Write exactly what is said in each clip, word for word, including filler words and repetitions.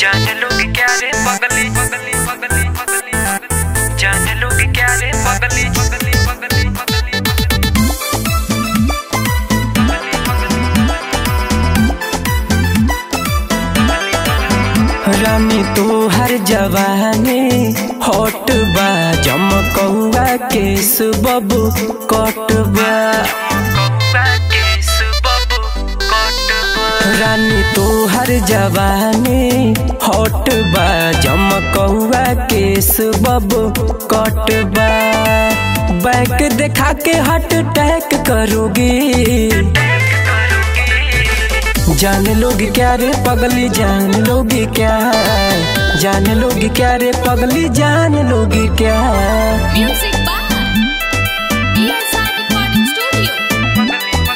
जान लोग क्या रे पगली पगली पगली पगली पगली जान लोग क्या रे पगली पगली पगली पगली रानी तो हर जवानी हॉट बा जमकौआ केस बबू कट बा रानी तो हर जवानी हॉट बा जमकौआ केस बबू कट बा बैक देखा के हार्ट अटैक करोगी जान लोग क्या रे पगली जान लोग क्या जान लोग क्या रे पगली जान लोग क्या Music by E S R Recording Studio.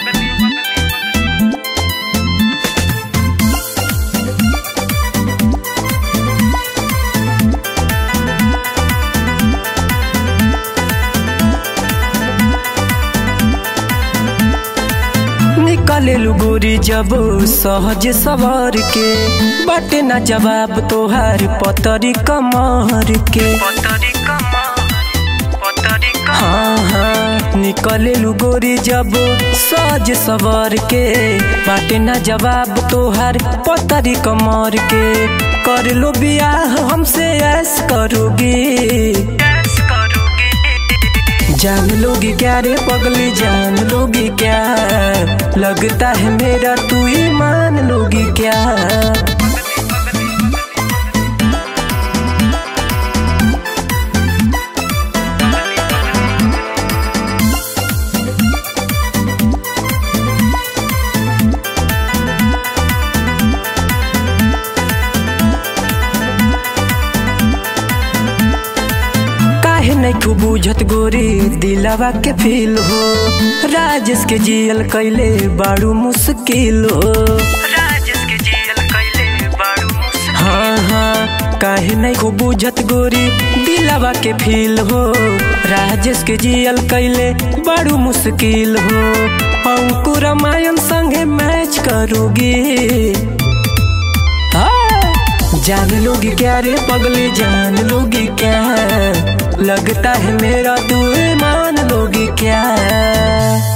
निकाले गोरी जब सहज सवार के बाटे ना जवाब तोहार पतरी कमर के पतरी कमर पतरी हाँ हाँ निकले गोरी जब सहज सवार के बाटे ना जवाब तोहार पतरी कमर के कर लो बियाह हमसे ऐस करोगी जान लोगी क्या रे पगली जान लोगी क्या लगता है मेरा तू ही मान लोगी क्या नहीं खूब बुझत गोरी दिलावा के फील हो राजेश के जियल कैले बाड़ू मुश्किल हो राजेश के जियल कैले बाड़ू मुश्किल हाँ हाँ काहे नहीं खूब बुझत गोरी दिलावा के फील हो राजेश के जियल कैले बाड़ू मुश्किल हो अंकुर रामायण संगे मैच करोगी जान लोगी क्या रे पगली जान लोगी क्या लगता है मेरा तू मान लोगी क्या।